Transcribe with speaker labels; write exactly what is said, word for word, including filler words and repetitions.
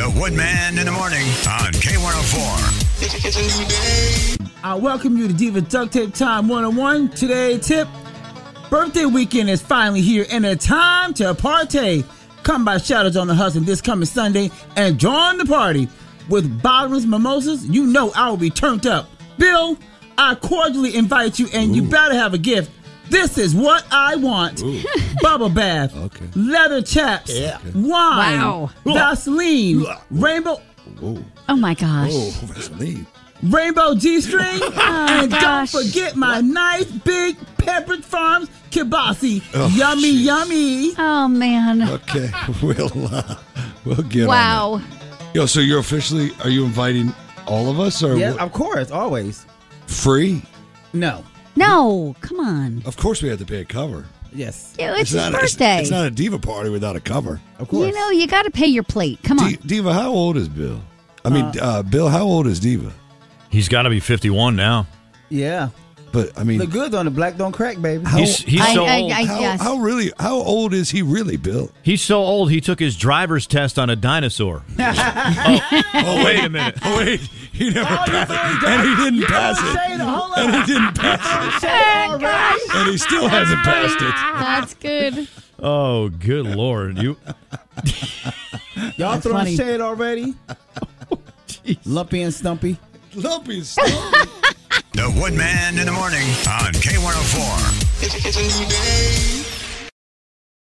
Speaker 1: The Woodman in the morning on K one oh four. It's a new day.
Speaker 2: I welcome you to Diva Duct Tape Time one oh one. Today, tip, birthday weekend is finally here and a time to party. Come by Shadows on the Hudson this coming Sunday and join the party. With bottomless mimosas, you know I will be turned up. Bill, I cordially invite you and Ooh. You better have a gift. This is what I want. Ooh. Bubble bath, okay. Leather chaps, yeah. Wine, wow. Vaseline, rainbow.
Speaker 3: Ooh.
Speaker 4: Oh my gosh.
Speaker 3: Oh, Vaseline.
Speaker 2: Rainbow G-string.
Speaker 4: Oh,
Speaker 2: and
Speaker 4: gosh.
Speaker 2: Don't forget my nice big Peppered Farms kibasi.
Speaker 3: Oh,
Speaker 2: yummy,
Speaker 3: geez.
Speaker 2: yummy.
Speaker 4: Oh, man.
Speaker 3: Okay, we'll, uh, we'll get
Speaker 4: wow.
Speaker 3: on that. Yo, so you're officially, are you inviting all of us? Or
Speaker 2: Yes,
Speaker 3: what?
Speaker 2: of course, always.
Speaker 3: Free?
Speaker 2: No.
Speaker 4: No, come on.
Speaker 3: Of course we have to pay a cover.
Speaker 2: Yes.
Speaker 4: It's, it's his
Speaker 3: not,
Speaker 4: birthday.
Speaker 3: It's, it's not a Diva party without a cover.
Speaker 2: Of course.
Speaker 4: You know, you got to pay your plate. Come on.
Speaker 3: D- Diva, how old is Bill? I mean, uh, uh, Bill, how old is Diva?
Speaker 5: He's got to be fifty-one now.
Speaker 2: Yeah.
Speaker 3: But, I mean...
Speaker 2: The good on the black don't crack, baby.
Speaker 5: How, he's he's
Speaker 4: I,
Speaker 5: so
Speaker 4: I,
Speaker 5: old.
Speaker 4: I,
Speaker 3: how,
Speaker 4: yes.
Speaker 3: how really? How old is he really, Bill?
Speaker 5: He's so old, he took his driver's test on a dinosaur.
Speaker 3: oh, oh, wait a minute. Oh, wait. He never
Speaker 2: Oh,
Speaker 3: passed it.
Speaker 2: you
Speaker 3: And he didn't
Speaker 2: you
Speaker 3: pass it.
Speaker 2: Shane, hold
Speaker 3: And he
Speaker 2: on.
Speaker 3: didn't pass it.
Speaker 4: Oh, gosh.
Speaker 3: And he still hasn't passed it.
Speaker 4: That's good.
Speaker 5: Oh, good Lord. You.
Speaker 2: Y'all
Speaker 4: That's
Speaker 2: throwing
Speaker 4: funny.
Speaker 2: shade already?
Speaker 5: Oh,
Speaker 2: Lumpy and Stumpy.
Speaker 3: Lumpy Stumpy.
Speaker 1: The Woodman in the morning on K one oh four. It's a new day.